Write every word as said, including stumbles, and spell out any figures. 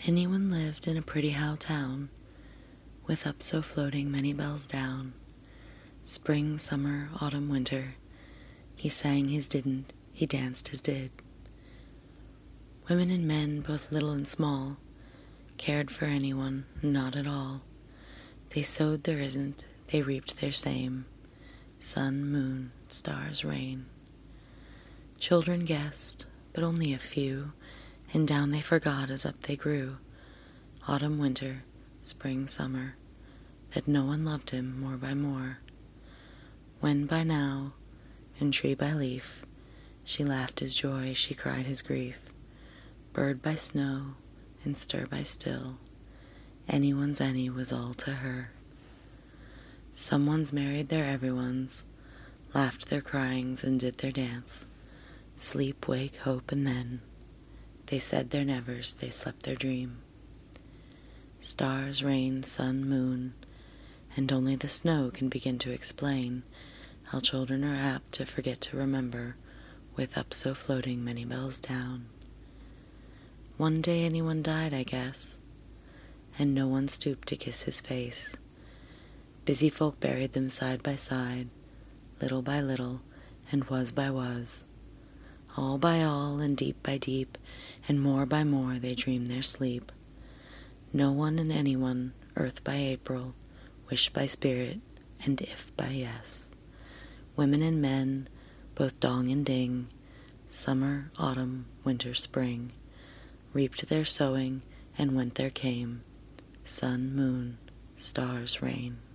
Anyone lived in a pretty how town, with up so floating many bells down. Spring, summer, autumn, winter, he sang his didn't, he danced his did. Women and men, both little and small, cared for anyone, not at all. They sowed their isn't, they reaped their same. Sun, moon, stars, rain. Children guessed, but only a few, and down they forgot as up they grew. Autumn, winter, spring, summer, that no one loved him more by more. When by now, and tree by leaf, she laughed his joy, she cried his grief. Bird by snow, and stir by still, anyone's any was all to her. Someone's married their everyone's, laughed their cryings and did their dance. Sleep, wake, hope, and then they said their nevers, they slept their dream. Stars, rain, sun, moon, and only the snow can begin to explain how children are apt to forget to remember, with up so floating many bells down. One day anyone died, I guess, and no one stooped to kiss his face. Busy folk buried them side by side, little by little, and was by was. All by all, and deep by deep, and more by more they dreamed their sleep. No one and anyone, earth by April, wish by spirit, and if by yes. Women and men, both dong and ding, summer, autumn, winter, spring, reaped their sowing, and went there came sun, moon, stars, rain.